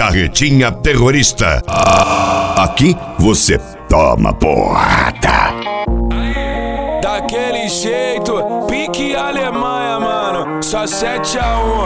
Carretinha Terrorista. Aqui você toma porrada. Daquele jeito, pique Alemanha, mano. Só 7-1.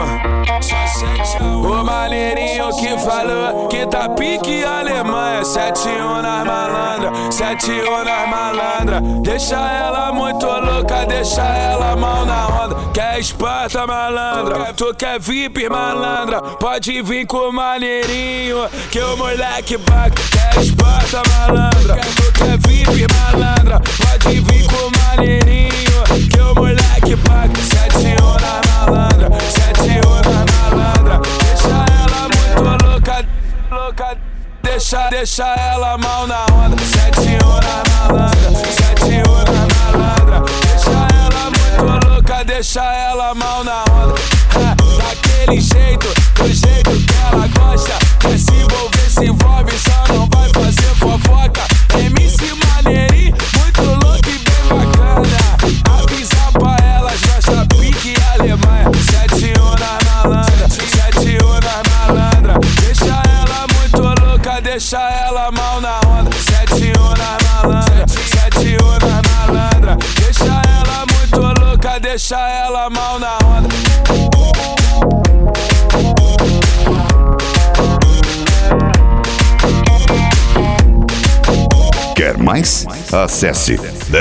O maneirinho que falou que tá pique Alemanha. 7-1 nas malandra, 7-1 nas malandra. Deixa ela muito louca, deixa ela mal na onda. Quer Esparta, malandra? Tu quer VIP, malandra? Pode vir com o maneirinho, que o moleque baca. Quer Esparta, malandra? Tu quer VIP, malandra? Pode vir com o maneirinho, que o moleque baca. 7-1 na malandra, 7-1 na malandra. Deixa ela muito louca, louca. Deixa ela mal na onda. 7-1 na malandra, 7-1 na malandra. Deixa ela muito louca, deixa ela mal na onda. Daquele jeito, do jeito que ela gosta. Quer se envolver, se envolve, só não vai fazer fofoca. MC maneirinho, muito louco e bem bacana. Avisa pra elas, gosta pique Alemanha. 7-1 na malandra, 7-1 na malandra. Deixa ela muito louca, deixa ela mal na onda. 7-1 na malandra, 7-1 na malandra. Deixa ela muito louca, deixa ela mal na onda. Quer mais? Acesse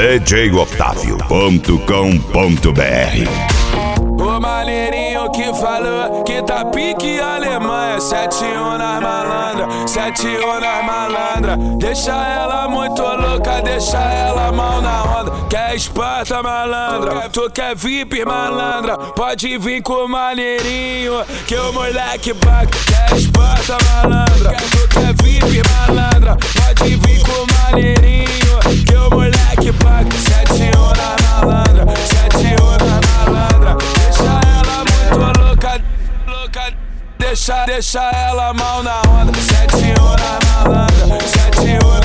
djotavio.com.br. O maneirinho que falou que tá pique Alemanha. 7-1 nas malandra, 7-1 nas malandra. Deixa ela muito louca, deixa ela mal na onda. Quer Esparta, malandra? Tu quer VIP, malandra? Pode vir com o maneirinho, que o moleque baca. Quer Esparta, malandra? Tu quer VIP, malandra? Pode vir com o maneirinho, que o moleque baca. 7-1 na malandra, 7-1 na malandra. Deixa ela muito louca, louca. Deixa ela mal na onda. 7-1 na malandra, 7-1